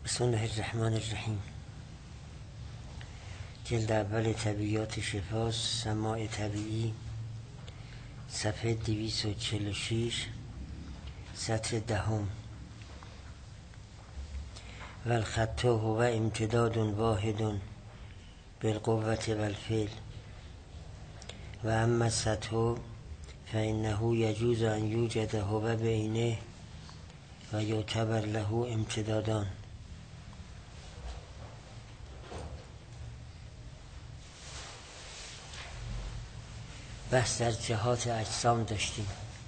بسم الله الرحمن الرحیم. جلد اول طبیعیات شفا، سماع طبیعی، صفحه 246، سطر 10. و الخط هو امتداد واحد بالقوة والفعل و اما السطح فانه یجوز ان یوجد هو بعینه و یعتبر له امتدادان. بحث در جهات اجسام داشتیم.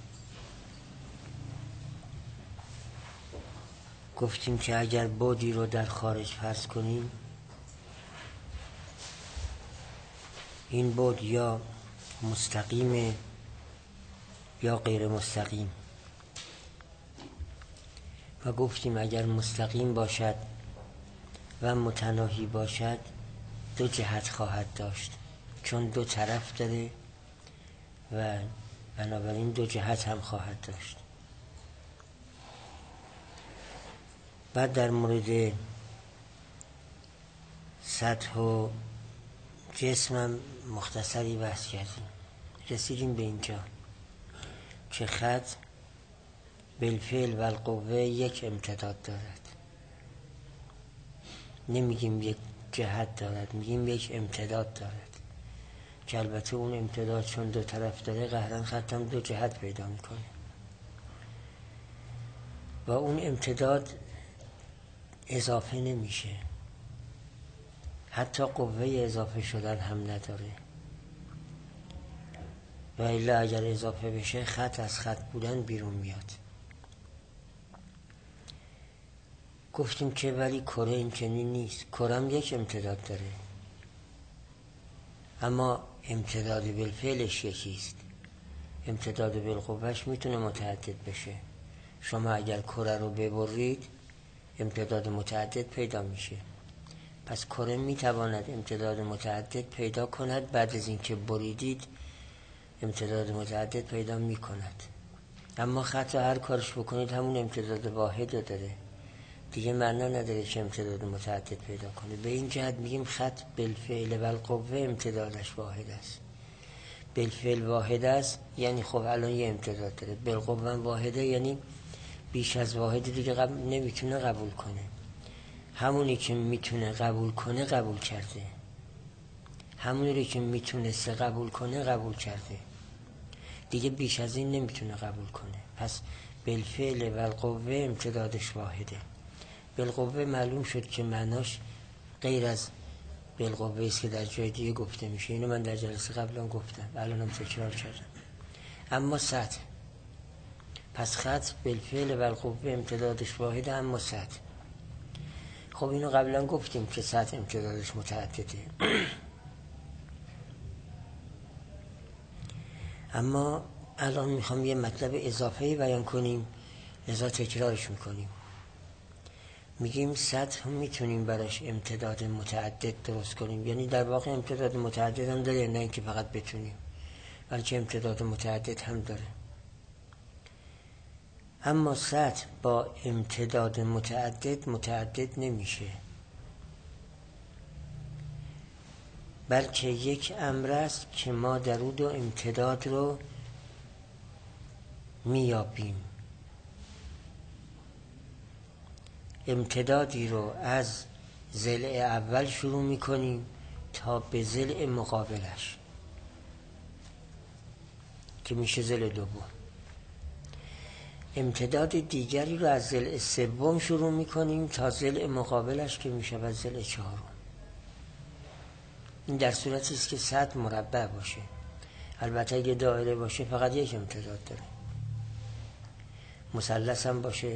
گفتیم که اگر بعدی رو در خارج فرض کنیم، این بعد یا مستقیم یا غیر مستقیم، و گفتیم اگر مستقیم باشد و متناهی باشد دو جهت خواهد داشت، چون دو طرف داره و بنابراین دو جهت هم خواهد داشت. بعد در مورد سطح و جسم هم مختصری بحث کردیم. رسیدیم به اینجا که خط بالفعل و القوه یک امتداد دارد. نمیگیم یک جهت دارد، میگیم یک امتداد دارد، که البته اون امتداد چون دو طرف داره قهرن خط هم دو جهت پیدا میکنه و اون امتداد اضافه نمیشه، حتی قوه اضافه شدن هم نداره، و الا اگر اضافه بشه خط از خط بودن بیرون میاد. گفتیم که ولی کره این چنین نیست. کره هم یک امتداد داره، اما امتداد بالفعلش یکیست. امتداد بالقوهش میتونه متعدد بشه. شما اگر کره رو ببرید امتداد متعدد پیدا میشه. پس کره میتواند امتداد متعدد پیدا کند، بعد از اینکه بریدید امتداد متعدد پیدا میکند. اما خط هر کارش بکنید همون امتداد واحد داره، دیگه معنا نداره که امتداد متعدد پیدا کنه. به این جهت میگیم خط بالفعل و القوه امتدادش واحد است. بالفعل واحد است یعنی خب الان یه امتداد داره. بالقوه واحده یعنی بیش از واحد دیگه نمیتونه قبول کنه. همونی که میتونه قبول کنه قبول کرده، همونی که میتونسته قبول کنه قبول کرده، دیگه بیش از این نمیتونه قبول کنه. پس بالفعل و القوه امتدادش واحده. بالقوه معلوم شد که معناش غیر از بالقوه است که در جای دیگه گفته میشه. اینو من در جلسه قبلا گفتم، الانم تکرار کردم. اما سطح، پس خط بالفعل و القوه امتدادش واحده، اما سطح خب اینو قبلا گفتیم که سطح امتدادش متعدده. اما الان میخوام یه مطلب اضافه‌ای بیان کنیم، لذا تکرارش میکنیم. میگیم سطح هم میتونیم براش امتداد متعدد درست کنیم، یعنی در واقع امتداد متعدد هم داره، نه اینکه فقط بتونیم، بلکه امتداد متعدد هم داره. اما سطح با امتداد متعدد نمیشه، بلکه یک امر است که ما در او دو امتداد رو میابیم. امتدادی رو از ضلع اول شروع میکنیم تا به ضلع مقابلش که میشه ضلع دوم. امتداد دیگری رو از ضلع سوم شروع میکنیم تا ضلع مقابلش که میشه و ضلع چهارم. این در صورتی است که سطح مربع باشه. البته اگه دایره باشه فقط یک امتداد داره. مثلث هم باشه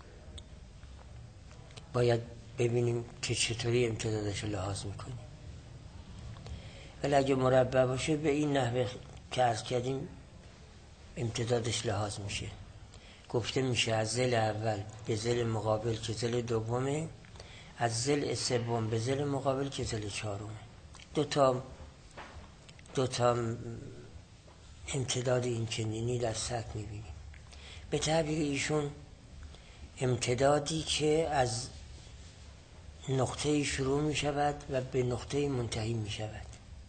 باید ببینیم که چطوری امتدادش رو لحاظ میکنیم. ولی اگه مربع باشه به این نحوه که عرض کردیم امتدادش لحاظ میشه. گفته میشه از ضلع اول به ضلع مقابل که ضلع دومه، از ضلع سوم به ضلع مقابل که ضلع چهارمه. دو تا امتداد این چنینی در سطح میبینیم. به تعبیر ایشون امتدادی که از نقطه شروع می شود و به نقطه منتهی می شود.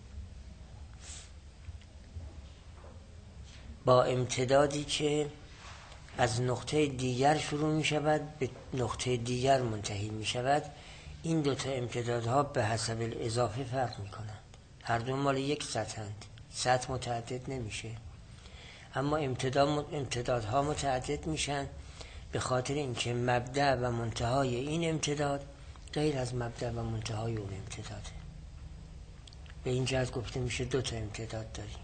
با امتدادی که از نقطه دیگر شروع می شود به نقطه دیگر منتهی می شود. این دوتا امتدادها به حسب الاضافه فرق می کنند. هر دو مال یک سطحند، سطح متعدد نمیشه. اما امتدادها متعدد میشن به خاطر اینکه مبدأ و منتهای این امتداد غیر از مبدأ و منتهای اون امتداده. به این جهت گفته میشه دوتا امتداد داریم.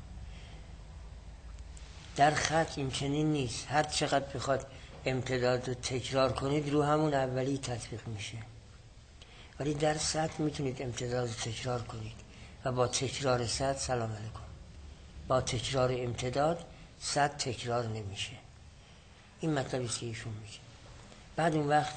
در خط این چنین نیست. هر چقدر بخواد امتداد رو تکرار کنید رو همون اولی تطبیق میشه. ولی در سطح میتونید امتداد رو تکرار کنید و با تکرار سطح سلام علیکم. با تکرار امتداد سطح تکرار نمیشه. این مطلبی است که ایشون میگه. بعد اون وقت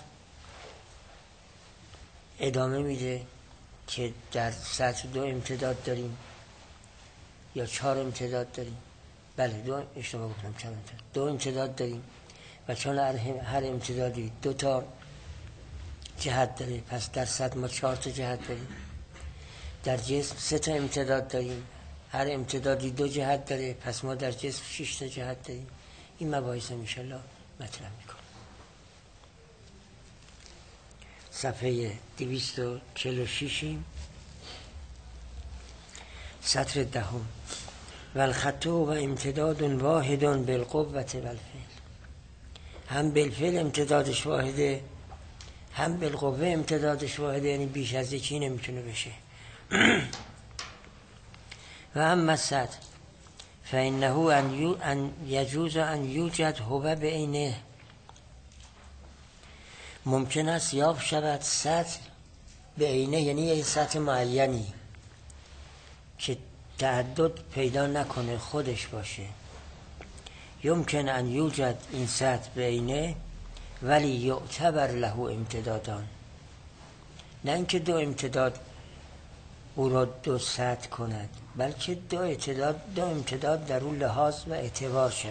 ادامه میده که در سطح 2 امتداد داریم یا 4 امتداد داریم. بله 2 اشتباه گفتم، 4 امتداد. 2 امتداد داریم و چون هر امتدادی 2 تا جهت داره، پس در سطح ما 4 تا جهت داریم. در جسم 3 تا امتداد داریم، هر امتدادی 2 جهت داره، پس ما در جسم 6 تا جهت داریم. این مباحث انشالله مطرح میکنم. صفحه 246 سطر 10. والخط و امتداد واحد بالقوة والفعل. هم بالفعل امتدادش واحده، هم بالقوه امتدادش واحده، یعنی بیش از یکی نمیتونه بشه. و اما السطح فانه ان یجوز ان یوجد هو بعینه. ممکن است یافت شود سطح به عینه، یعنی یه سطح معینی که تعدد پیدا نکنه، خودش باشه. یمکن ان یوجد این سطح به عینه ولی یعتبر له امتدادان. نه اینکه 2 امتداد او را 2 سطح کند، بلکه 2 امتداد در اون لحاظ و اعتبار شود.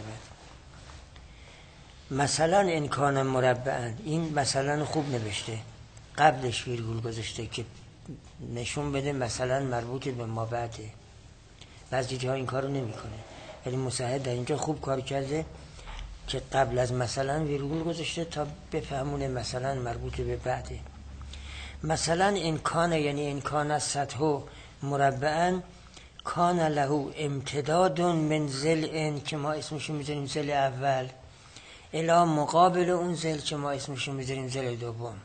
مثلا ان کان مربعا، این مثلا خوب نوشته، قبلش ویرگول گذاشته که نشون بده مثلا مربوط به ما بعده. بعضی جاها این کارو نمیکنه، ولی مصحح در اینجا خوب کار کرده که قبل از مثلا ویرگول گذاشته تا بفهمونه مثلا مربوط به بعده. مثلا ان کان، یعنی ان کان سطح مربعا کان له امتداد من ضلع، که ما اسمشو میذاریم ضلع اول، الی مقابل اون ضلع که ما اسمشو میذاریم ضلع دوم.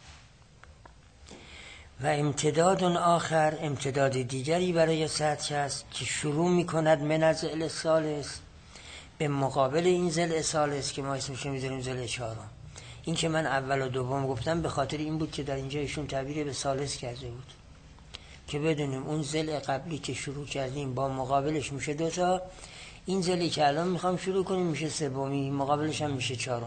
و امتداد آخر، امتداد دیگری برای سطح است که شروع میکند من از ضلع ثالث به مقابل این ضلع ثالث که ما اسمشو میذاریم ضلع چهارم. این که من اول و دوم گفتم به خاطر این بود که در اینجا ایشون تعبیر به ثالث کرده بود که بدونیم اون ضلع قبلی که شروع کردیم با مقابلش میشه 2 تا، این ضلعی که الان میخوام شروع کنیم میشه 3، مقابلش هم میشه 4.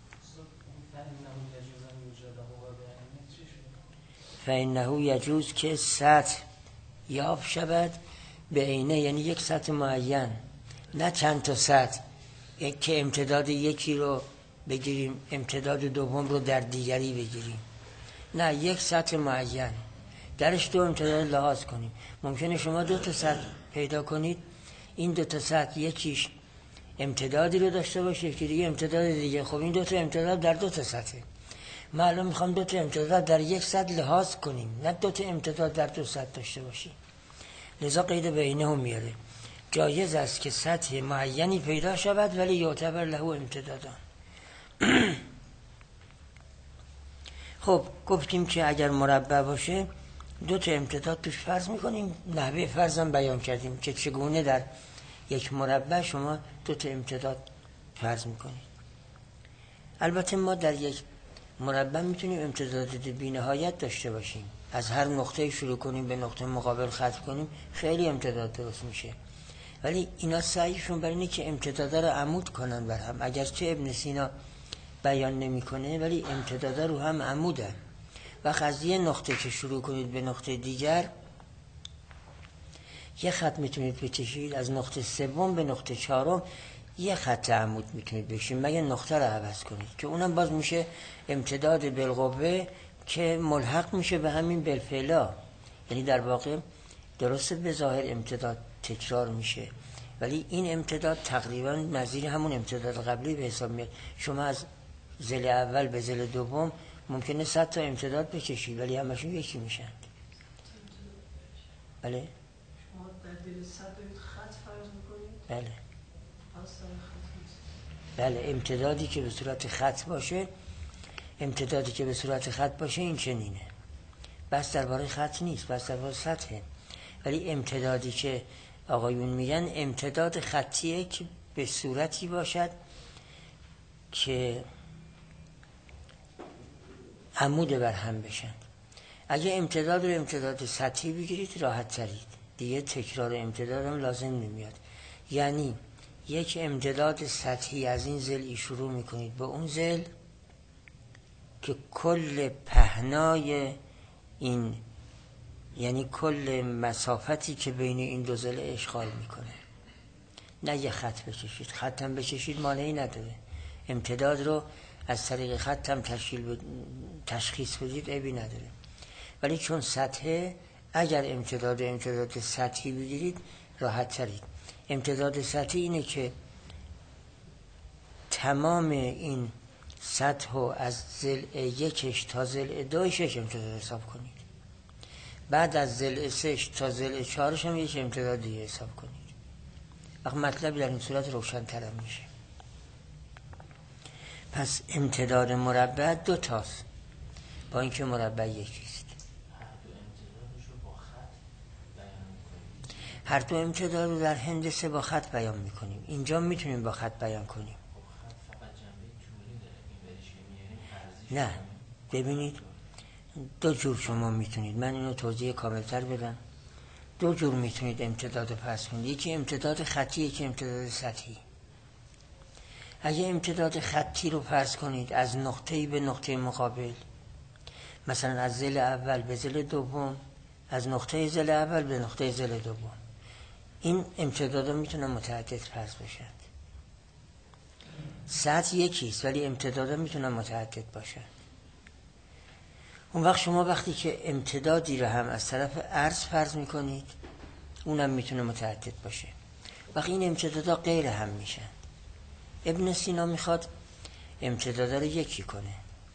فانه یجوز که سطح یافت شود به عینه، یعنی یک سطح معین، نه چند تا سطح که امتداد یکی رو بگیریم امتداد دوم رو در دیگری بگیریم. نه، یک سطح معین درش 2 امتداد لحاظ کنیم. ممکنه شما 2 تا سطح پیدا کنید، این 2 تا سطح یکیش امتدادی رو داشته باشه، یکی دیگه امتداد دیگه. خب این 2 تا امتداد در 2 تا سطحه. ما الان میخوام 2 تا امتداد در یک سطح لحاظ کنیم، نه 2 تا امتداد در 2 سطح داشته باشیم. لذا قید بینه هم میاره. جایز است که سطح معینی پیدا شود ولی یعتبر له امتدادان. خب گفتیم که اگر مربع باشه 2 تا امتداد توش فرض میکنیم. نحوه فرضم بیان کردیم که چگونه در یک مربع شما 2 تا امتداد فرض میکنید. البته ما در یک مربع میتونیم امتدادات بی‌نهایت داشته باشیم. از هر نقطه شروع کنیم به نقطه مقابل ختم کنیم، خیلی امتداد درست میشه. ولی اینا سعیشون بر اینه که امتدادا رو عمود کنن بر هم. اگرچه ابن سینا بیان نمیکنه ولی امتدادا رو هم عمودن. و از یه نقطه که شروع کنید به نقطه دیگر یه خط میتونید بکشید، از نقطه 3 به نقطه 4 یه خط عمود میتونید بکشید، مگه نقطه رو عوض کنید که اونم باز میشه امتداد بالقوه که ملحق میشه به همین بالفعلا. یعنی در واقع درسته به ظاهر امتداد تکرار میشه، ولی این امتداد تقریبا نظیر همون امتداد قبلی به حساب میاد. شما از ذیل اول به ذیل دوم ممکنه 100 تا امتداد بکشید ولی همشون یکی میشن. بله. شما در دل 100 دارید خط فرض میکنید؟ بله. بله، امتدادی که به صورت خط باشه این چنینه. بس درباره خط نیست، بس درباره سطحه. ولی امتدادی که آقایون میگن امتداد خطیه که به صورتی باشد که عمود بر هم بشن. اگه امتداد رو امتداد سطحی بگیرید راحت ترید، دیگه تکرار امتداد هم لازم نمیاد. یعنی یک امتداد سطحی از این ضلع شروع میکنید به اون ضلع که کل پهنای این، یعنی کل مسافتی که بین این دو ضلع اشغال میکنه. نه یه خط بکشید، خط هم بکشید مانعی نداره. امتداد رو از طریق خط هم تشخیص بدید عیبی نداره. ولی چون سطحه، اگر امتداد سطحی بگیرید راحت ترید. امتداد سطحی اینه که تمام این سطح رو از ضلع 1 تا ضلع 2 6 امتداد حساب کنید. بعد از ضلع 3 تا ضلع 4 هم یک امتداد دیگه حساب کنید. وقت مطلب در این صورت روشن‌تر میشه. پس امتداد مربع 2 تاست، با اینکه مربع یکیست. هر دو امتداد رو در هندسه با خط بیان میکنیم. اینجا میتونیم با خط بیان کنیم. نه، ببینید دو جور شما میتونید، من اینو توضیح کاملتر بدم. دو جور میتونید امتداد رو پس کنید. یکی امتداد خطی، یکی امتداد سطحی. اگه امتداد خطی رو فرض کنید از نقطه‌ای به نقطه مقابل، مثلا از ضلع اول به ضلع دوم، از نقطه ضلع اول به نقطه ضلع دوم، این امتداد میتونه متعدد فرض بشد. سطح یکیست ولی امتداد میتونه متعدد باشد. اون وقت شما وقتی که امتدادی رو هم از طرف عرض فرض میکنید، اونم میتونه متعدد باشه. وقتی این امتدادا غیر هم میشن. ابن سینا میخواد امتدادا رو یکی کنه.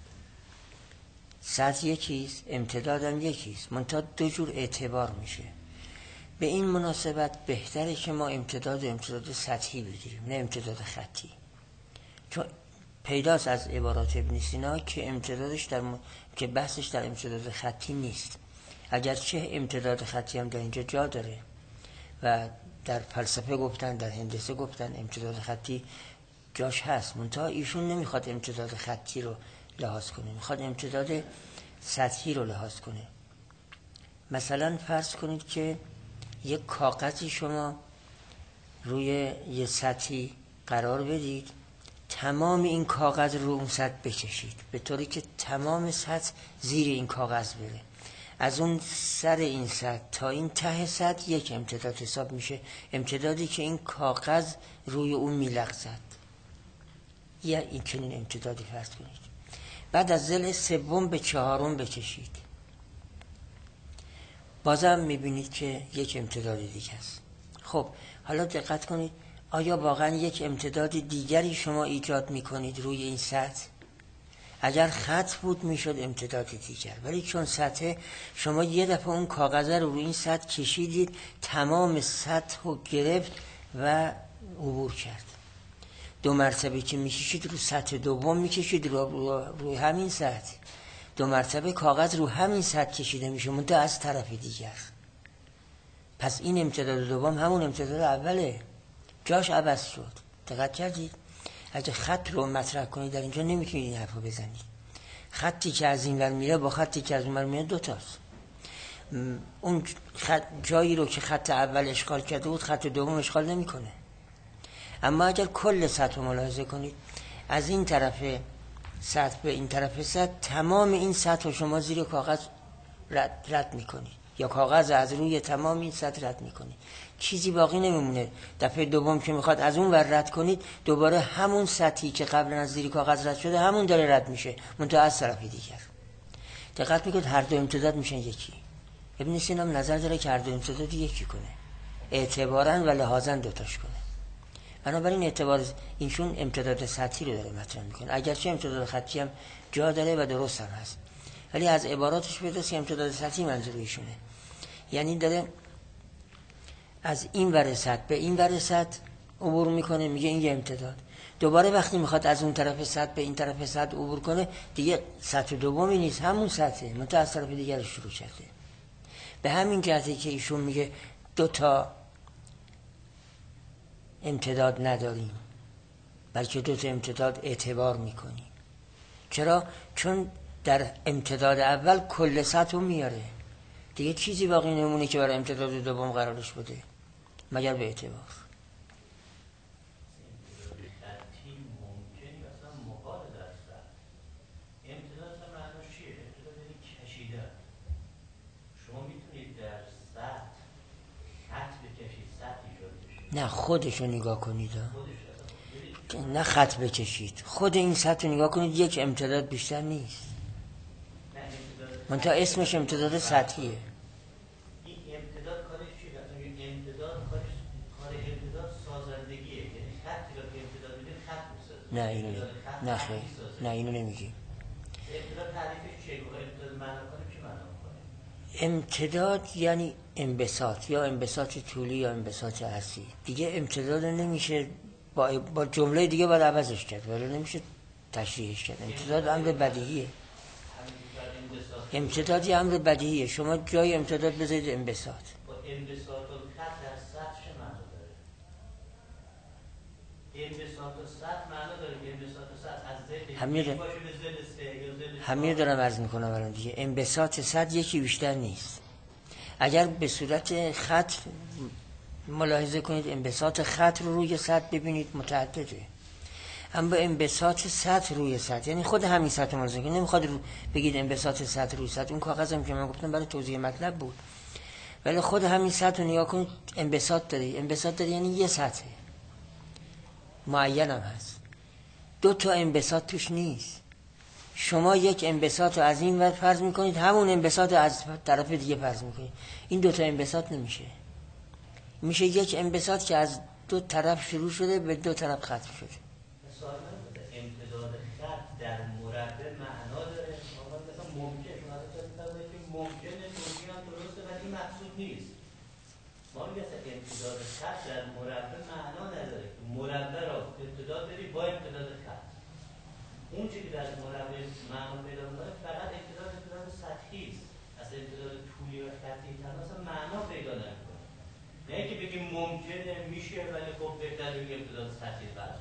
سطح یکیست، امتدادم یکیست، منتها دو جور اعتبار میشه. به این مناسبت بهتره که ما امتداد سطحی بگیریم، نه امتداد خطی. چون پیداست از عبارات ابن سینا که امتدادش که بحثش در امتداد خطی نیست. اگرچه امتداد خطی هم در اینجا جا داره و در فلسفه گفتن، در هندسه گفتن امتداد خطی جاش هست، منتها ایشون نمیخواد امتداد خطی رو لحاظ کنه، میخواد امتداد سطحی رو لحاظ کنه. مثلا فرض کنید که یک کاغذی شما روی یه سطحی قرار بدید، تمام این کاغذ رو اون سطح بکشید به طوری که تمام سطح زیر این کاغذ بره. از اون سر این سطح تا این ته سطح یک امتداد حساب میشه، امتدادی که این کاغذ روی اون میلغزد. یا این چنین امتدادی فرض کنید. بعد از ضلع 3 به 4 بکشید، بازم میبینید که یک امتداد دیگه است. خب حالا دقت کنید، آیا واقعا یک امتداد دیگری شما ایجاد میکنید روی این سطح؟ اگر خط بود میشد امتداد دیگر، ولی چون سطح، شما یه دفعه اون کاغذ رو روی این سطح کشیدید، تمام سطح رو گرفت و عبور کرد. 2 مرتبه که میکشید رو سطح دوم میکشید روی همین سطح، 2 مرتبه کاغذ رو همین سطح کشیده میشه منتها از طرف دیگر. پس این امتداد دوم همون امتداد اوله، جاش عوض شد. دقت کردید؟ اگه خط رو مطرح کنید در اینجا نمیتونید این حرفو بزنید. خطی که از این ور میره با خطی که از اون ور میره 2 تاست. اون جایی رو که خط اول اشغال کرده بود خط دوم اشغال نمیکنه. اما اگر کل سطح رو ملاحظه کنید، از این طرف سطح به این طرف سطح، تمام این سطح رو شما زیر کاغذ رد میکنید، یا کاغذ از روی تمام این سطح رد میکنید، چیزی باقی نمیمونه. دفعه دوم که میخواد از اون ور رد کنید، دوباره همون سطحی که قبلا از زیر کاغذ رد شده همون داره رد میشه، منتها از طرف دیگر. دقت میکنید هر دو امتداد میشن یکی. ابن سینا هم نظر داره که هر دو امتداد یکی کنه، اعتبارا و لحاظا دوتاش کنه. بنابراین اعتبار اینشون امتداد سطحی رو داره مطرح میکنه، اگرچه امتداد خطی هم جا داره و درست هم هست، ولی از عباراتش پیداست که امتداد سطحی منظور ایشونه. یعنی داره از این ور سطح به این ور سطح عبور میکنه، میگه این یه امتداد. دوباره وقتی میخواد از اون طرف سطح به این طرف سطح عبور کنه، دیگه سطح دومی نیست، همون سطحه، منتها از طرف دیگر شروع کرده. به همین جهته که ایشون میگه دو تا امتداد نداریم، بلکه دو تا امتداد اعتبار میکنیم. چرا؟ چون در امتداد اول کل سطح رو میاره، دیگه چیزی باقی نمونه که برای امتداد دوم قرارش بده مگر به اعتبار. نه خودشو نگاه کنید، نه خط بکشید، خود این سطح رو نگاه کنید، یک امتداد بیشتر نیست، منتها اسمش امتداد سطحیه. این امتداد کارش چیه؟ امتداد امتداد سازندگیه، یعنی خطی رو که امتداد میده خط میسازه. نه اینو نه خیر، نه اینو نمیگیم. امتداد تعریفش چیه؟ امتداد معنا کنیم چی معنا میکنه؟ امتداد یعنی انبساط، یا انبساط طولی یا انبساط عرضی. دیگه امتداد نمیشه با جمله دیگه باید عوضش کرد، ولی نمیشه تشریحش کرد. امتداد امر بدیهیه، امتداد یه امر بدیهیه. شما جای امتداد بذارید انبساط. با انبساط و خط در سطح چه معنا داره؟ انبساط و سطح معنا داره که انبساط و سطح از ذهن باشه به ذهن سه یا ذهن همین دارم عرض میکنم الان دیگه. انبساط سطح یکی بیشتر نیست. اگر به صورت خط ملاحظه کنید، انبساط خط رو روی سطح ببینید متعدده، اما انبساط سطح روی سطح یعنی خود همین سطح ملاحظه کنید. نمیخواد بگید انبساط سطح روی سطح، اون کاغذم که من گفتم برای توضیح مطلب بود، ولی خود همین سطح رو نگاه کنید، انبساط داره. انبساط داره یعنی یه سطح معین هم هست، دو تا انبساط توش نیست. شما یک انبساط رو از این ور فرض میکنید، همون انبساط از طرف دیگه فرض میکنید، این دو تا انبساط نمیشه. میشه یک انبساط که از دو طرف شروع شده به دو طرف ختم شده. مثال امتداد خط در مربع معنا داره. مثلا ممکن شما از که ممکنه توضیح هم درسته ولی این مقصود نیست. ما میگه امتداد خط در مربع معنا نداره. مربع را امتداد داری با امتداد خط. اون چیزی که در مربع معنا پیدا می‌کنه فقط امتداد سطحی است. اصلا امتداد طولی و خطی اصلا معنا پیدا نمی‌کنه. نه اینکه بگیم ممکنه میشه ولی خب بهتره بگیم امتداد سطحی فرض.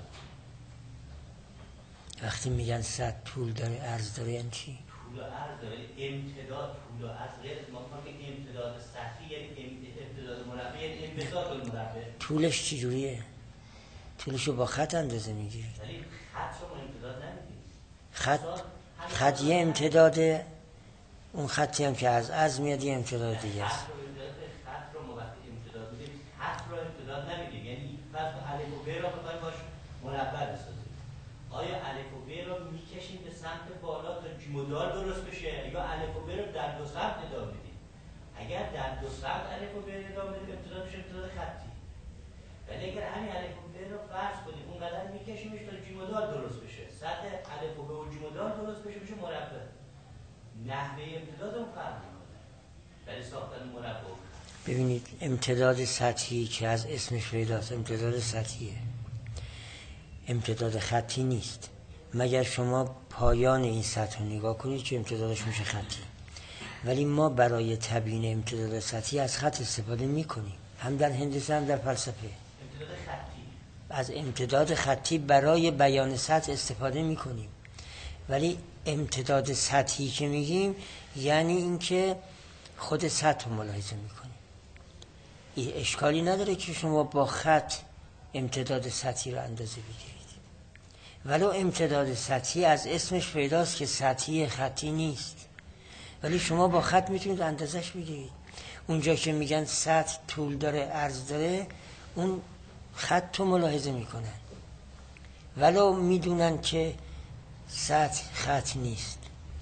وقتی میگن سطح طول داره عرض داره یعنی چی؟ طول و عرض داره. امتداد طول و عرض غیر از ما میگیم امتداد سطحی یعنی امتداد مربع یعنی انبساط المربع. طولش چی جوریه؟ طولش رو با خط اندازه میگیرید. ولی خط رو امتداد نمیدید. خط یه امتداده، اون خطی هم که از میاد یه امتداد دیگه است. خط رو موقتی امتداد میدید، خط رو امتداد نمیدید، یعنی فرض کن الف و ب رو بخوایم باش مربع بسازیم. آیا الف و ب رو میکشیم به سمت بالا تا مدار درست بشه یا الف و ب رو در دو سمت ادامه میدیم؟ اگر در دو سمت الف و ب ادامه بدیم امتداد میشه امتداد خطی. ولی اگر همین الف و ب رو فرض کنیم اونقدر میکشیمش تا مدار درست بشه، سطح الف و ب و مدار درست بشه میشه مربع. نحوه امتداد اون فرق میکنه برای ساختن مربع. ببینید امتداد سطحی که از اسمش پیداست امتداد سطحیه، امتداد خطی نیست، مگر شما پایان این سطح رو نگاه کنید که امتدادش میشه خطی. ولی ما برای تبیین امتداد سطحی از خط استفاده میکنیم، هم در هندسه هم در فلسفه. امتداد خطی، از امتداد خطی برای بیان سطح استفاده میکنیم. ولی امتداد سطحی که میگیم یعنی اینکه خود سطح رو ملاحظه میکنیم. این اشکالی نداره که شما با خط امتداد سطحی رو اندازه بگیرید، ولو امتداد سطحی از اسمش پیداست که سطحی خطی نیست، ولی شما با خط میتونید اندازش بگیرید. اونجا که میگن سطح طول داره عرض داره، اون خط رو ملاحظه میکنن ولو میدونن که سطح خط نیست.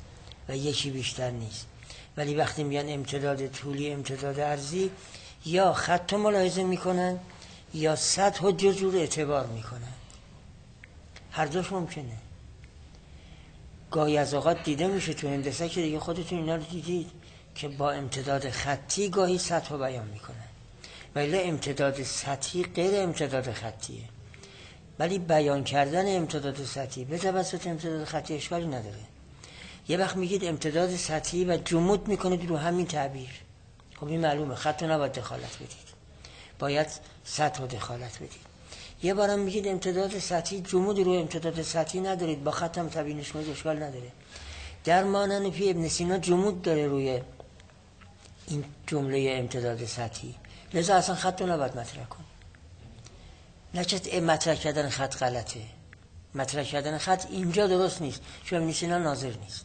و یکی بیشتر نیست. ولی وقتی میان امتداد طولی امتداد عرضی، یا خط ملاحظه میکنن یا سطح و جزو رو اعتبار میکنن. هر دوش ممکنه. گاهی از اوقات دیده میشه تو هندسه که دیگه خودتون اینا رو دیدید که با امتداد خطی گاهی سطح رو بیان میکنن، ولی امتداد سطحی غیر امتداد خطیه. ولی بیان کردن امتداد سطحی به توسط امتداد خطی اشکالی نداره. یه وقت میگید امتداد سطحی و جمود میکنید رو همین تعبیر. خب این معلومه خط رو نباید دخالت بدید، باید سطح رو دخالت بدید. یه بارم میگید امتداد سطحی جمود رو امتداد سطحی ندارید، با خط هم تبیینش کنید اشکال نداره. در مانند پی ابن سینا جمود داره روی این جمله امتداد سطحی، لذا اصلا خط رو نباید مطرح کن. نچه مطرح کردن خط غلطه، مطرح کردن خط اینجا درست نیست، چون ابن سینا ناظر نیست.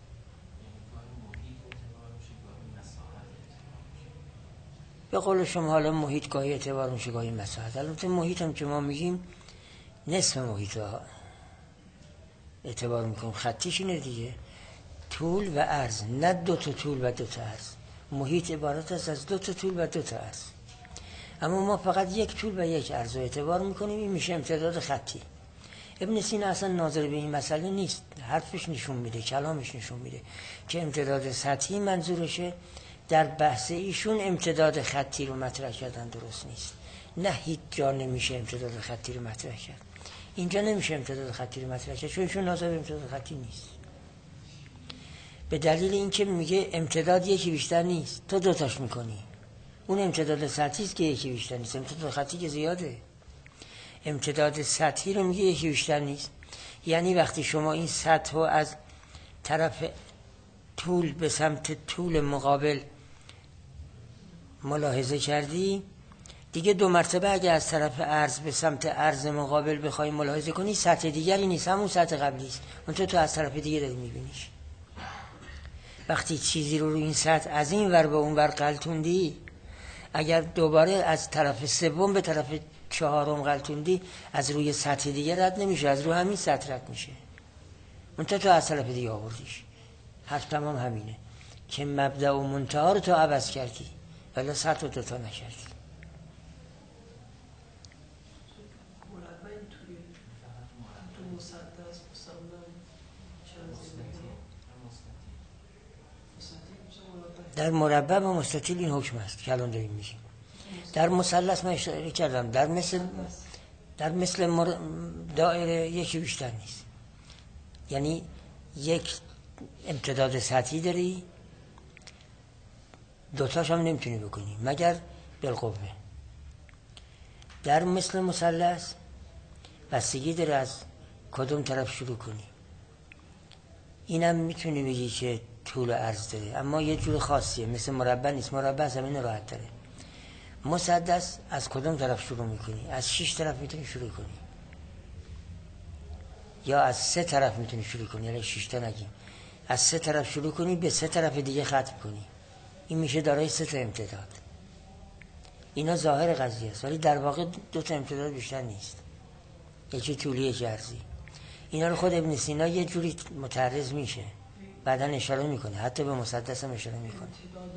به قول شما حالا محیط گاهی اعتبار میشه گاهی مساحت. البته محیط هم که ما میگیم نصف محیط ها اعتبار میکنیم، خطیش اینه دیگه، طول و عرض، نه دو تا طول و دو تا عرض. محیط عبارت است از دو تا طول و دو تا عرض، اما ما فقط یک طول و یک عرض رو اعتبار میکنیم. این میشه امتداد خطی. ابن سینا اصلا ناظر به این مسئله نیست، حرفش نشون میده، کلامش نشون میده که امتداد سطحی منظورشه. در بحث ایشون امتداد خطی رو مطرح کردن درست نیست. نه هیچ جا نمیشه امتداد خطی رو مطرح کرد. اینجا نمیشه امتداد خطی رو مطرح کرد چون ایشون ناظر به امتداد خطی نیست. به دلیل اینکه میگه امتداد یکی بیشتر نیست، تو دوتاش میکنی. اون امتداد سطحی است که یکی بیشتر نیست، امتداد خطی که زیاده. امتداد سطحی رو میگه یکی بیشتر نیست، یعنی وقتی شما این سطح رو از طرف طول به سمت طول مقابل ملاحظه کردی، دیگه دو مرتبه اگه از طرف عرض به سمت عرض مقابل بخوای ملاحظه کنی، سطح دیگری نیست، همون سطح قبلی است، اون تو از طرف دیگه داری میبینیش. وقتی چیزی رو این سطح از این ور به اون ور غلطوندی، اگر دوباره از طرف سوم به طرف چهارم غلطوندی، از روی سطح دیگه رد نمیشه، از روی همین سطح رد میشه، اون تو از طرف دیگه آوردیش. حرف تمام همینه که مبدأ و منتها رو تو عوض کردی ولی سطح رو دوتا نکردی. مربع اینطوری تو مسدس مثلا در مربع و مستطیل این حکم است که الان داریم میگیم. در مثلث من اشاره کردم، در مثل دایره یکی بیشتر نیست، یعنی یک امتداد سطحی داری، دوتاش هم نمیتونی بکنی مگر بالقوه. در مثل مثلث بستگی داره از کدوم طرف شروع کنی. اینم میتونی بگی که طول و عرض داره، اما یه جور خاصیه، مثل مربع نیست. مربع زمین راحت داره. مسدس از کدوم طرف شروع میکنی؟ از 6 طرف میتونی شروع کنی یا از 3 طرف میتونی شروع کنی، یعنی 6 تا نگیم، از 3 طرف شروع کنی به 3 طرف دیگه ختم کنی، این میشه دارای 3 تا امتداد. اینا ظاهر قضیه است، ولی در واقع 2 تا امتداد بیشتر نیست، یکی طولی یکی عرضی. اینا رو خود ابن سینا یه جوری متعرض میشه، بعدن اشاره میکنه، حتی به مسدس هم اشاره میکنه.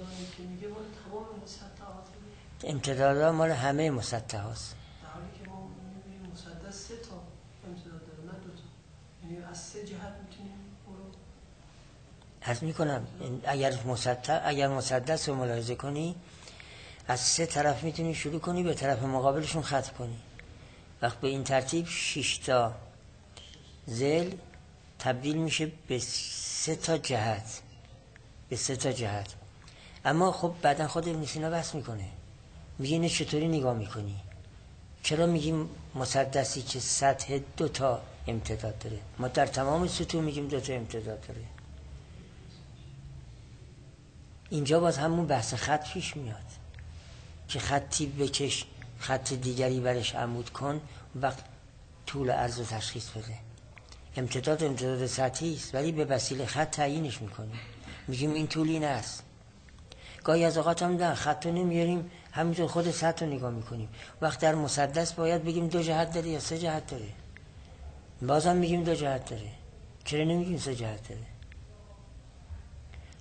امتدادها مال همه مسطح هاست. در حالی که ما می‌بینیم مسدس 3 تا امتداد داره نه 2 تا، یعنی از 3 جهت میتونیم اون عرض میکنم اگر مسدس رو ملاحظه کنی، از 3 طرف میتونی شروع کنی به طرف مقابلشون ختم کنی. وقت به این ترتیب 6 تا ذیل تبدیل میشه به 3 تا جهت، به 3 تا جهت. اما خب بعدن خود ابن سینا بحث میکنه، میگه اینه چطوری نگاه میکنی؟ چرا میگیم مسدسی که سطح 2 تا امتداد داره؟ ما در تمام سطوح میگیم 2 تا امتداد داره. اینجا باز همون بحث خط پیش میاد که خطی بکش، خط دیگری برش عمود کن، وقت طول عرض رو تشخیص بده. امتداد سطحی است ولی به وسیله خط تعیینش میکنیم، میگیم این طول این است. گاهی از اوقات هم در خط رو نمیاریم، همینطور خود سطح رو نگاه میکنیم. وقت در مسدس باید بگیم 2 جهت داره یا 3 جهت داره، بازم میگیم 2 جهت داره، چرا نمیگیم 3 جهت داره؟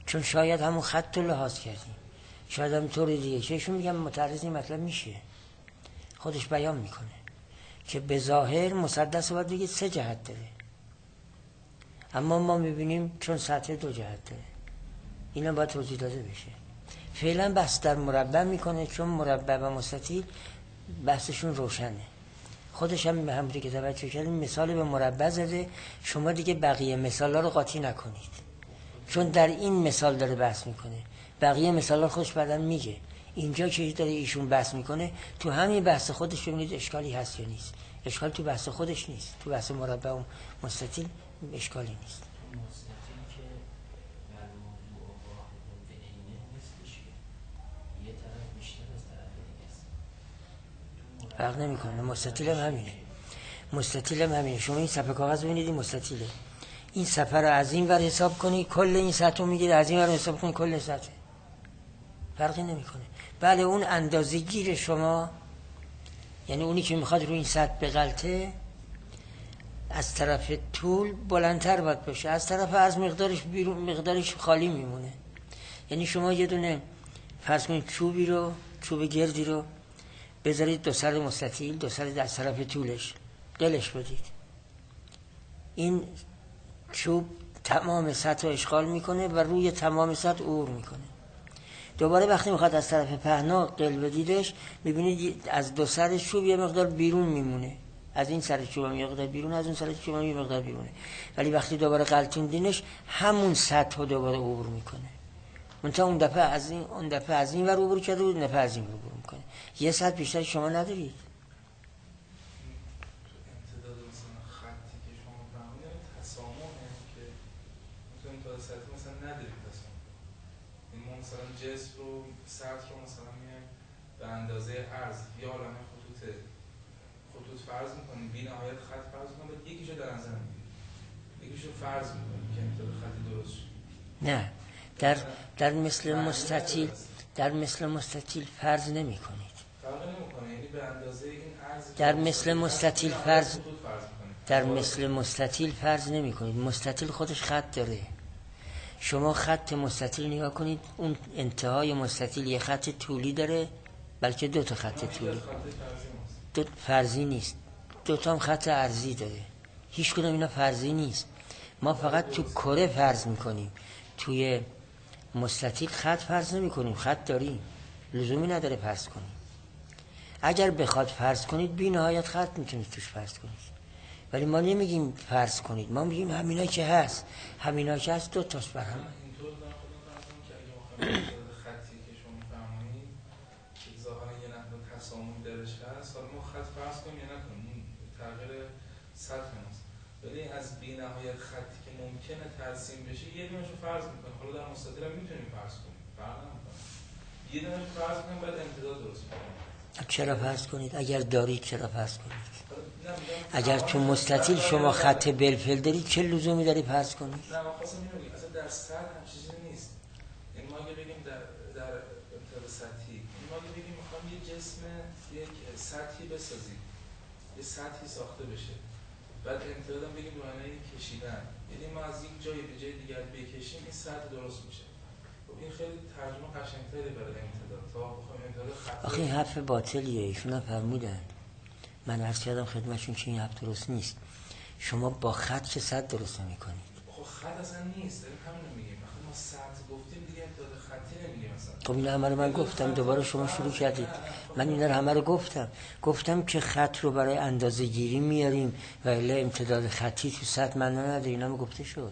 چون شاید همون خط رو لحاظ کردیم، شاید هم طور دیگه. چهشون میگم متعرض این مطلب میشه، خودش بیان میکنه که به ظاهر مسدس رو باید بگید 3 جهت داره، اما ما میبینیم چون سطح 2 جهت داره. اینا باید توضیح داده بشه. فعلا بحث در مربع میکنه، چون مربع و مستطیل بحثشون روشنه. خودش هم به همونی که توجه کردیم مثال به مربع زده. شما دیگه بقیه مثالا رو قاطی نکنید، چون در این مثال داره بحث میکنه، بقیه مثالا خودش بعداً میگه. اینجا که داره ایشون بحث میکنه، تو همین بحث خودش ببینید اشکالی هست یا نیست. اشکال تو بحث خودش نیست، تو بحث مربع و مستطیل اشکالی نیست. مستطیل که در موضوع و واحد به عینه نیستش که یه طرف بیشتر از طرف دیگه است. فرق نمیکنه. مستطیل هم همینه. مستطیل هم همینه. شما این صفحه کاغذ ببینید، این مستطیله. این صفحه رو از این ور حساب کنی کل این سطح رو میگیره، از این ور حساب کنی کل سطح، فرقی نمیکنه. بله اون اندازه گیر شما، یعنی اونی که میخواد روی این سطح بغلطه، از طرف طول بلندتر باید باشه، از طرف عرض مقدارش بیرون، مقدارش خالی میمونه. یعنی شما یه دونه فرض کنید چوبی رو، چوب گردی رو بذارید 2 سر مستطیل، 2 سر از طرف طولش دلش بدید، این چوب تمام سطح رو اشغال میکنه و روی تمام سطح عبور میکنه. دوباره وقتی میخواد از طرف پهنا قل بدیدش، میبینید از 2 سر چوب یه مقدار بیرون میمونه، از این سر چوب یه مقدار بیرون، از اون سر چوب یه مقدار بیرونه، ولی وقتی دوباره غلطوندینش همون سطح رو دوباره عبور میکنه. منتها اون دفعه از این ور عبور کرده، اون دفعه از این ور عبور میکنه. یه سطح بیشتر شما ندارید. جسم رو سطح رو مثلا میایم به اندازه عرض یا عالمه خطوط فرض میکنیم، بی نهایت خط فرض میکنیم، باید یکیشو در نظر میگیریم، یکیشو فرض میکنیم که امتداد خطی درست شد. نه، در مثل مستطیل فرض نمی کنید. فرق نمیکنه، یعنی به اندازه این عرض در مثل مستطیل فرض، در مثل مستطیل فرض نمی کنید. مستطیل خودش خط داره. شما خط مستطیل نگاه کنید، اون انتهای مستطیل یه خط طولی داره، بلکه 2 تا خط طولی، 2 فرضی نیست، 2 تا هم خط عرضی داره. هیچ کدوم اینا فرضی نیست. ما فقط تو کره فرض میکنیم، توی مستطیل خط فرض نمی کنیم. خط داریم، لزومی نداره فرض کنیم. اگر بخواد فرض کنید بی نهایت خط میتونید توش فرض کنید، ولی ما نمیگیم فرض کنید، ما میگیم همینا که هست، همینا که هست 2 تاست بر هم. اینطور دارم که اگه مخاطب خطی که شما میفرمایید که ظاهرا یه نحو تسامح درش هست، حالا ما خط فرض کنیم یا نکنیم تغییر سطح ماست، ولی از بی نهایت خطی که ممکنه ترسیم بشه یه دونهشو فرض میکنیم. حالا در مستطیل هم میتونیم فرض کنیم، فرق نمیکنه، یه دونهشو فرض کنیم باید امتداد درست کنیم. چرا فرض کنید؟ اگر دارید چرا فرض کنید؟ اگر تو مستطیل شما خط بلفل دارید چه لزومی داری فرض کنید؟ نه ما خواستم اینو بگم، اصلا در سطح هم چیزی نیست. یعنی ما اگه بگیم در امتداد سطحی، یعنی ما اگه بگیم میخوام یه جسم یک سطحی بسازیم، یه سطحی ساخته بشه، بعد امتدادم بگیم معنی کشیدن، یعنی ما از یک جایی به جای دیگر بکشیم این سطح درست میشه. خب این خیلی ترجمه قشنگتری برای امتداد تا بخوایم امتداد خط. آخه این حرف باطلیه، ایشون هم فرمودن، من عرض کردم خدمتشون که این حرف درست نیست. شما با خط چه سطح درست نمی کنید؟ خب خط اصلا نیست، داریم همین رو میگیم. ما سطح گفتیم دیگه امتداد خطی نمیگیم اصلا. خب این همه رو من گفتم، دوباره شما شروع کردید. من این رو همه رو گفتم که خط رو برای اندازه گیری میاریم و الا امتداد خطی تو سطح معنا نداره. اینا هم گفته شد.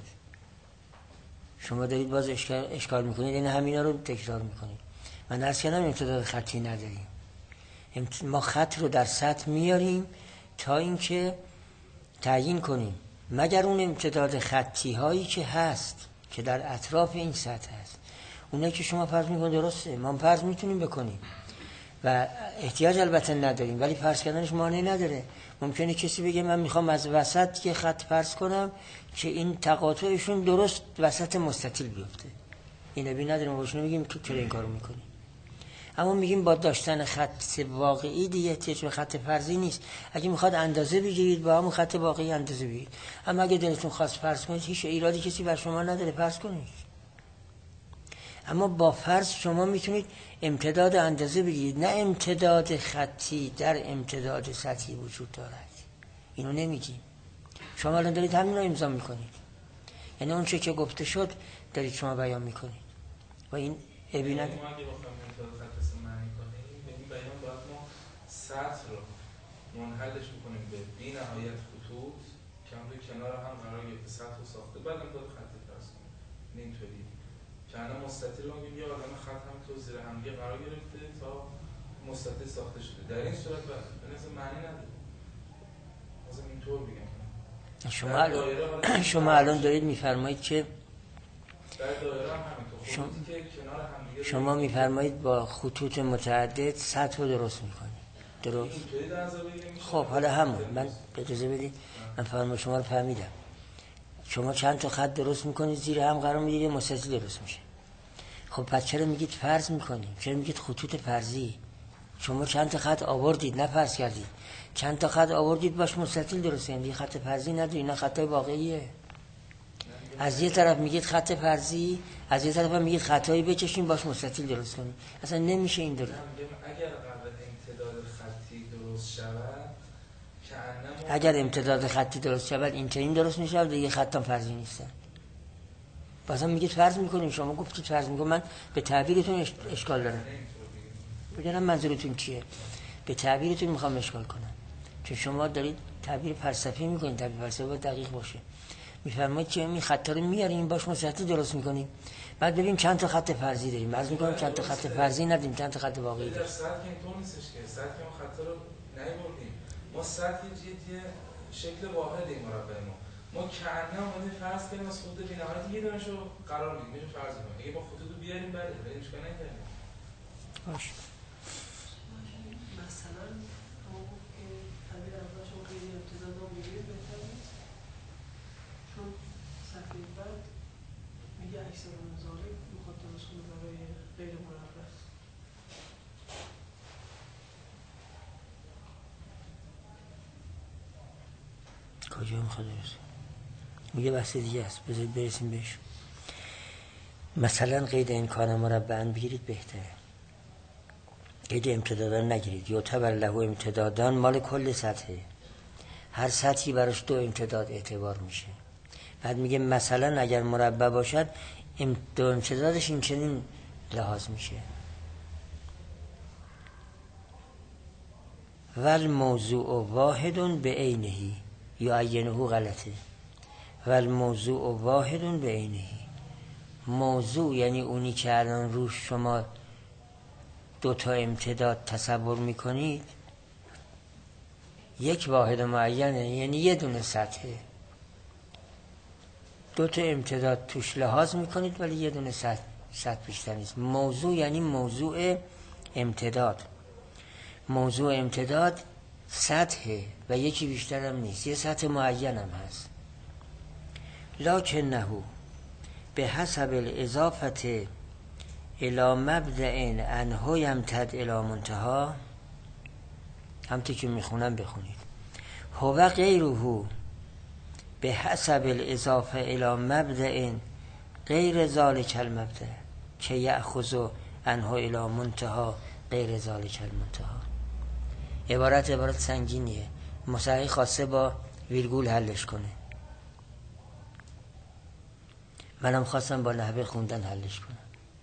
شما دارید باز اشکال میکنید، یعنی همینا رو تکرار میکنید. من عرض کردم امتداد خطی نداریم. ما خط رو در سطح میاریم تا اینکه تعیین کنیم مگر اون امتداد خطی هایی که هست که در اطراف این سطح هست، اونایی که شما فرض میکنید درسته، ما فرض میتونیم بکنیم و احتیاج البته نداریم، ولی فرض کردنش مانعی نداره. ممکنه کسی بگه من میخوام از وسط یه خط فرض کنم که این تقاطعشون درست وسط مستطیل بیفته، این ابی نداره، ما بهش نمیگیم که چرا این کارو میکنی. اما میگیم با داشتن خط واقعی دیگه احتیاج به خط فرضی نیست. اگه میخواد اندازه بگیرید با همون خط واقعی اندازه بگیرید، اما اگه دلتون خواست فرض کنید هیچ ایرادی کسی بر شما نداره، فرض کنید. اما با فرض شما میتونید امتداد اندازه بگیرید، نه امتداد خطی در امتداد سطحی وجود دارد. اینو نمیگیم. شما الان دارید همین رو امضا میکنید، یعنی اون چه که گفته شد دارید شما بیان میکنید و این ابی نداره. ما اگه بخوایم امتداد خط معنی کنیم به این بیان باید ما سطح رو منحلش میکنیم به بی نهایت خطوط که هم روی کنار هم قرار گرفته سطح رو ساخته، بعد امتداد خطی فرض کنیم. اینطوری که الان مستطیل رو میگیم یه عالم خط هم تو زیر هم دیگه قرار گرفته تا مستطیل ساخته شده. در این صورت به نظر معنی نداره. مثلا اینطور بگم شما الان دارید میفرمایید که شما میفرمایید با خطوط متعدد سطح رو درست میکنید. درست؟ خب حالا همون من اجازه بدید من فرمای شما رو فهمیدم. شما چند تا خط درست میکنید زیر هم قرار میدید یه مستطیل درست میشه. خب پس چرا میگید فرض میکنید؟ چرا میگید خطوط فرضی؟ شما چند تا خط آوردید نه فرض کردید. چند تا خط آوردید باش مستطیل درست کنید. یه خط فرضی نداری، اینا خطای واقعیه. از یه طرف میگید خط فرضی، از یه طرف هم میگید خطایی بکشین باش مستطیل درست کنید. اصلا نمیشه این درست. اگر قبل امتداد خطی درست شود اگر امتداد خطی درست شود این چنین درست میشه و دیگه خطام فرضی نیستن. بازم میگید فرض میکنیم، شما گفتید فرض میکنم. من به تعبیرتون اشکال دارم. بگم منظورتون چیه؟ به تعبیرتون میخوام اشکال کنم. چون شما دارید تعبیر فلسفی میکنید، تعبیر فلسفی باید دقیق باشه. میفرمایید که این خطا رو میاریم باش مستطیل درست میکنیم. بعد ببین چند تا خط فرضی داریم. عرض میکنم چند تا خط فرضی نداریم، چند تا خط واقعی داریم. سطح اینطور نیستش که سطح ما خطا رو نمیبردیم. ما سطح یه شکل واحده مربع ما کانه اومدیم فرض کنیم از خطوط بی‌نهایت یه دونهشو قرار میدیم. میشه فرض کنیم. اگه با خطوط رو بیاریم بعد بریم چیکار نکنیم. باشه. مثلا ما گفت که تعبیر اولش رو خیلی امتداد رو میگیریم بهتره، چون صفحه بعد میگه اکثر نظاره میخواد درست کنه برای غیر مربع. کجا میخواد درست میگه بحث دیگه است، بذارید برسیم بهش. مثلا قید امکان مربعاً بگیرید بهتره، قید امتدادان نگیرید. یعتبر له امتدادان مال کل سطحه، هر سطحی براش دو امتداد اعتبار میشه. بعد میگه مثلا اگر مربع باشد دو امتدادش این چنین لحاظ میشه. ول موضوع واحد به عینه یا عینه غلطه. ول موضوع واحد به عینه، موضوع یعنی اونی که الان روش شما دو تا امتداد تصور میکنید یک واحد معینه، یعنی یه دونه سطحه. دو تا امتداد توش لحاظ میکنید ولی یه دونه سطح بیشتر نیست. موضوع یعنی موضوع امتداد. موضوع امتداد سطحه و یکی بیشتر هم نیست، یه سطح معین هم هست. لکنه به حسب الاضافت الی مبدأ انه یمتد الی منتها، همونطور که میخونم بخونید. هو غیره به حسب الاضافه الی مبدأ غیر ذالک المبدأ که یأخذ انه الی منتها غیر ذالک المنتها. عبارت سنگینیه، مصحح خواسته با ویرگول حلش کنه، منم خواستم با نحوه خوندن حلش کنم.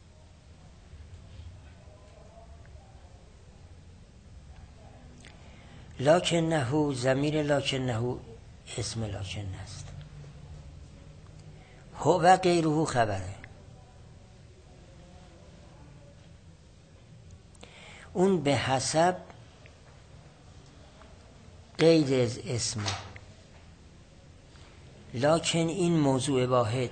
لکنه ضمیر لکنه اسم لکنه است. هو غیره خبره. اون به حسب غیر از اسم، لکن این موضوع واحد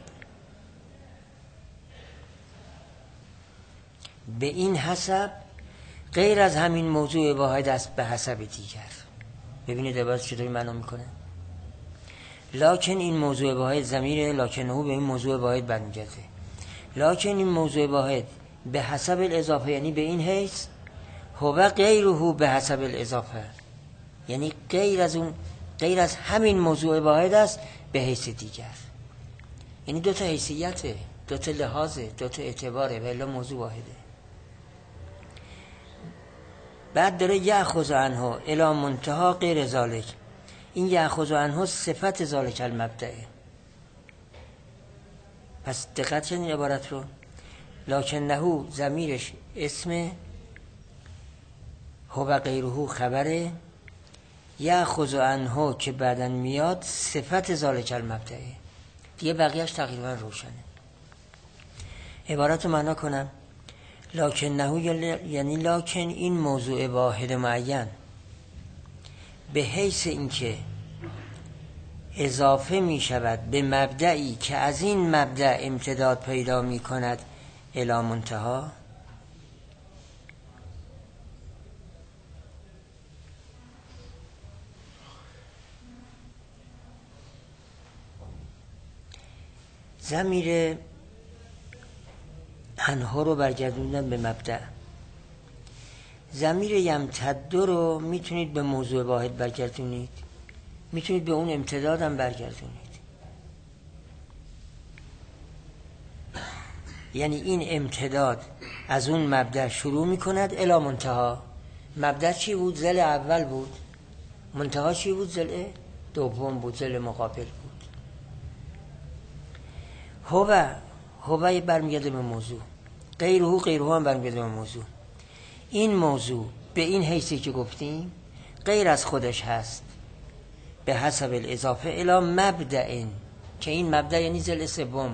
به این حسب غیر از همین موضوع واحد است به حسب دیگر. ببینید عبارت چطوری معنا میکنه. لکن این موضوع واحد ضمیر لکنه به این موضوع واحد برمیگرده. لکن این موضوع واحد به حسب الاضافه یعنی به این حیث، هو غیره به حسب الاضافه یعنی غیر از همین موضوع واحد است به حیث دیگر. یعنی دو تا حیثیته، دو تا لحاظه، دو تا اعتباره، ولی موضوع واحده. بعد داره یأخذ عنه الی منتها غیر ذالک. این یأخذ عنه صفت ذالک المبدأه. پس دقت کنید عبارت رو. لکنه ضمیرش اسم، هو غیره خبره، یأخذ عنه که بعدن میاد صفت ذالک المبدأه. دیگه بقیهش تقریبا روشنه. عبارت رو معنا کنم. لکنه یعنی لکن این موضوع واحد معین به حیث اینکه اضافه می شود به مبدعی که از این مبدع امتداد پیدا می کند الی منتها. ضمیر عنه رو برگردوندن به مبدع. ضمیر یمتد رو میتونید به موضوع واحد برگردونید، میتونید به اون امتداد هم برگردونید. یعنی این امتداد از اون مبدع شروع میکند الی منتها. مبدع چی بود؟ ضلع اول بود. منتها چی بود؟ ضلع دوم بود، ضلع مقابل بود. هو برمیگرده به موضوع، غیره هم برمیگرده به موضوع. این موضوع به این حیثی که گفتیم غیر از خودش هست به حسب الاضافه الی مبدأ، که این مبدأ یعنی ضلع سوم،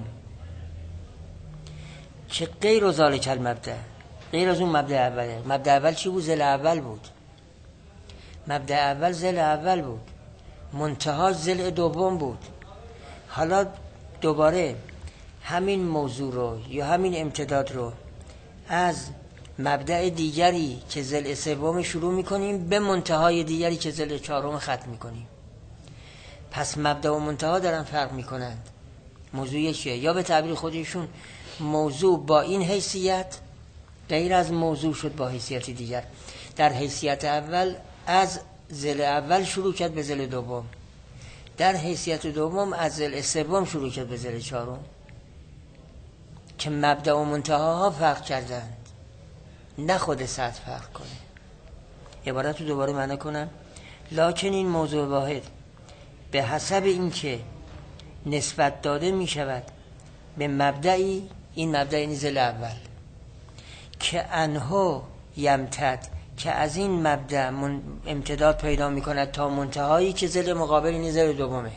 که غیر ذالک المبدأ، غیر از اون مبدأ اوله. مبدأ اول چی بود؟ ضلع اول بود. مبدأ اول ضلع اول بود، منتها ضلع دوم بود. حالا دوباره همین موضوع رو یا همین امتداد رو از مبدأ دیگری که ضلع سوم شروع میکنیم به منتهای دیگری که ضلع چهارم ختم میکنیم. پس مبدأ و منتها دارن فرق میکنند. موضوع یکیه، یا به تعبیر خودشون موضوع با این حیثیت غیر از موضوع شد با حیثیت دیگر. در حیثیت اول از ضلع اول شروع کرد به ضلع دوم، در حیثیت دوم از ضلع سوم شروع کرد به ضلع چهارم، که مبدأ و منتهاها فرق کردند، نه خود سطح فرق کنه. عبارت رو دوباره معنی کنم. لکن این موضوع واحد به حسب اینکه نسبت داده می شود به مبدعی، این مبدع این ضلع اول، که انها یمتد، که از این مبدع امتداد پیدا می کند تا منتهایی که ضلع مقابل این ضلع دومه.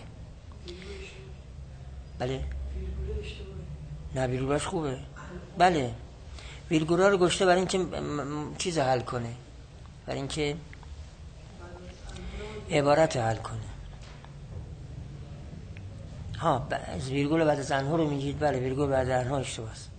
بله؟ نه ویرگولش خوبه. بله ویرگولا رو گشته برای اینکه چیز حل کنه، برای اینکه عبارت حل کنه. ویرگول بعد از انها رو میگید. بله ویرگول بعد از انها اشتباه است.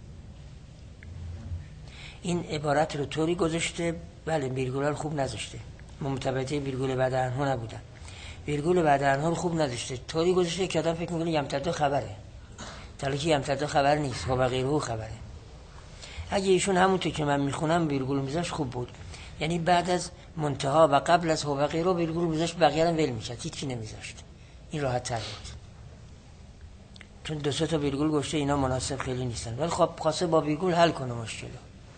این عبارت رو طوری گذاشته. بله ویرگول رو خوب نذاشته، متوجه ویرگول بعد از انها نبودن. ویرگول بعد از انها رو خوب نذاشته، طوری گذاشته که آدم فکر میکنه یمتد خبره، در حالی که یمتد خبر نیست، هو غیره خبره. اگه ایشون همونطور که من میخونم ویرگول میذاش خوب بود، یعنی بعد از منتها و قبل از هو غیره ویرگول میذاشت، بقیه رو ول میشد، هیچی نمیذاشت. این راحت تر بود، چون دو سه تا ویرگول گشته اینا مناسب خیلی نیستن. ولی خب خواسته با ویرگول حل کنه مشکل.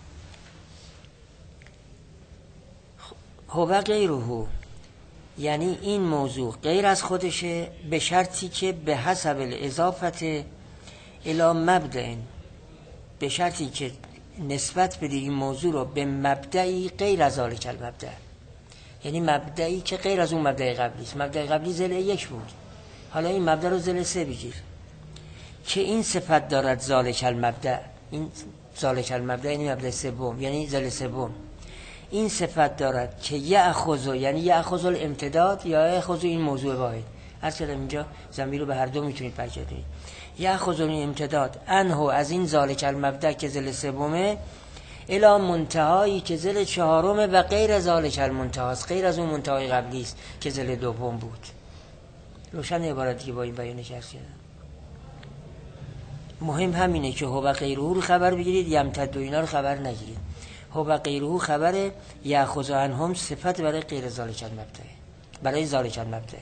هو غیره یعنی این موضوع غیر از خودشه، به شرطی که به حسب الاضافت الی مبدأ، به شرطی که نسبت بده این موضوع رو به مبدعی غیر از ذالک المبدأ، یعنی مبدعی که غیر از اون مبدع قبلی است. مبدع قبلی ضلع یک بود، حالا این مبدع رو ضلع سه بگیر که این صفت دارد ذالک المبدأ. این ذالک المبدأ یعنی مبدع سوم، یعنی ضلع سوم. این صفت دارد که یأخذ، یعنی یأخذ الامتداد یا یأخذ این موضوع واحد. هر چقدر اینجا ضمیر رو به هر دو میتونید برگردونید. یأخذ الامتداد انه از این ذالک المبدأ که ضلع سومه الی منتهایی که ضلع چهارمه و غیر ذالک المنتهاست، غیر از اون منتهای قبلی است که ضلع دوم بود. روشن عبارتی که با این بیانش کردم. مهم همینه که هو غیره رو خبر بگیرید، یمتد و اینا رو خبر نگیرید. هو غیره خبر یأخذ عنهم صفت برای غیر ذالک المبدأ، برای ذالک المبدأ.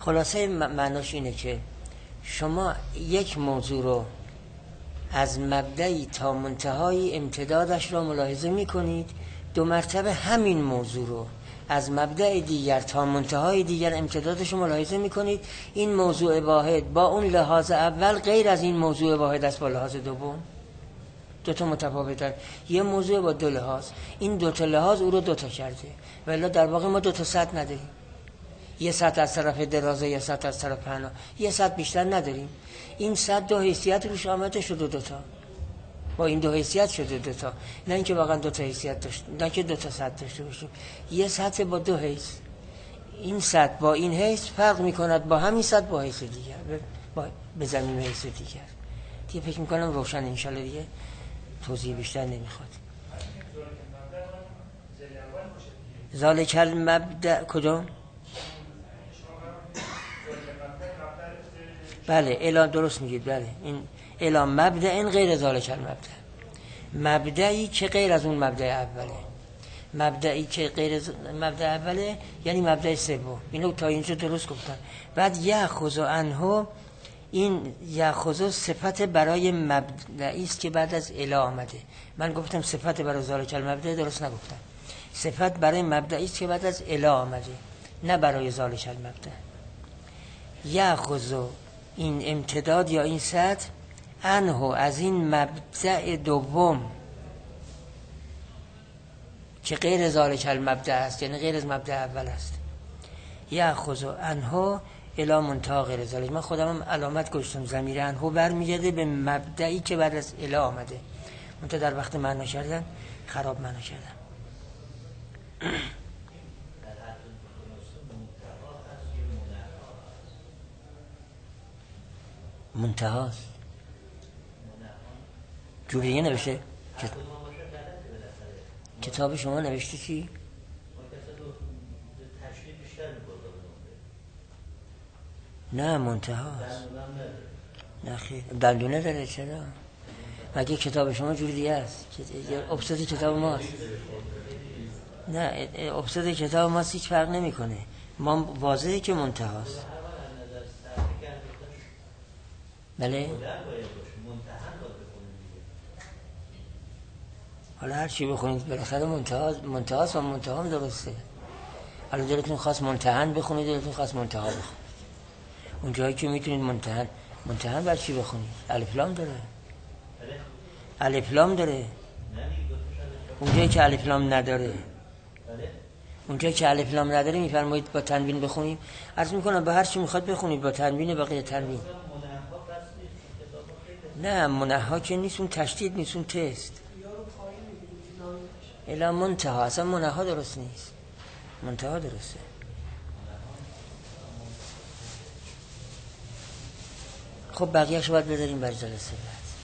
خلاصه معناش اینه که شما یک موضوع رو از مبدأی تا منتهای امتدادش رو ملاحظه میکنید، 2 مرتبه همین موضوع رو از مبدأ دیگر تا منتهای دیگر امتدادش رو ملاحظه میکنید. این موضوع واحد با اون لحاظ اول غیر از این موضوع واحد است با لحاظ دوم. 2 تا متفاوتن. یه موضوع با 2 لحاظ، این 2 تا لحاظ او رو 2 تا کرده، ولی در واقع ما 2 تا سطح نداریم. یه سطح از طرف درازه، یه سطح از طرف پهنا، یه سطح بیشتر نداریم. این سطح 2 حیثیت روش آمده شده 2 تا، با این 2 حیثیت شده 2 تا، نه اینکه واقعا 2 تا حیثیت داشت، نه که 2 تا سطح داشته باشیم. یه سطح با 2 حیث، این سطح با این حیث فرق میکند با همین سطح با حیث دیگر، به زمین حیث دیگر. دیگه فکر میکنم روشن انشالله، دیگه توضیح بیشتر نمیخواد. ذالک المبدأ کدوم؟ بله اعلان درست میگید. بله این اعلان مبدأ این غیر ذالک المبدأ، مبدئی که غیر از اون مبدأ اوله. مبدئی که غیر مبدأ اوله یعنی مبدأ سوم. اینو تا اینجا درست گفتم. بعد یأخذ عنه، این یأخذ صفت برای مبدئی است که بعد از الی آمده. من گفتم صفت برای ذالک المبدأ، درست نگفتم. صفت برای مبدئی است که بعد از الی آمده، نه برای ذالک المبدأ. یأخذ این امتداد یا این سطح عنه از این مبدأ دوم که غیر ذالک المبدأ است، یعنی غیر از مبدأ اول است. یأخذ عنه الی منتهی غیر ذالک. من خودم هم علامت گذاشتم، ضمیر عنه برمیگرده به مبدئی که بعد از الی آمده. منتها در وقت معنا کردن خراب معنا کردم. منتهاست جوریه نوشته کتاب شما نوشته چی؟ نه منتهاست. نه خیر دندونه داره. چرا؟ مگه کتاب شما جوری دیگه است؟ ابسط کتاب ماست. نه ابسط کتاب ماست، هیچ فرق نمیکنه. ما واضحه که منتهاست. بله حالا هر چی بخونید بالاخره منتهاست و منتها هم درسته. حالا دلتون خواست منتهن بخونید، دلتون خواست منتها بخونید. اون جایی که میتونید منتهن بر چی بخونید؟ الف لام داره. الف لام داره. اون جایی که الف لام نداره، اون جایی که الف لام نداره میفرمایید با تنوین بخونیم. عرض میکنم با هر چی میخواد بخونید، با تنوین بقیه تنوین. نه منها که نیست، اون تشدید نیست، اون تست. الا منتها، اصلا منها درست نیست، منتها درسته. خب بقیه‌اش باید بذاریم بر جلسه بعد.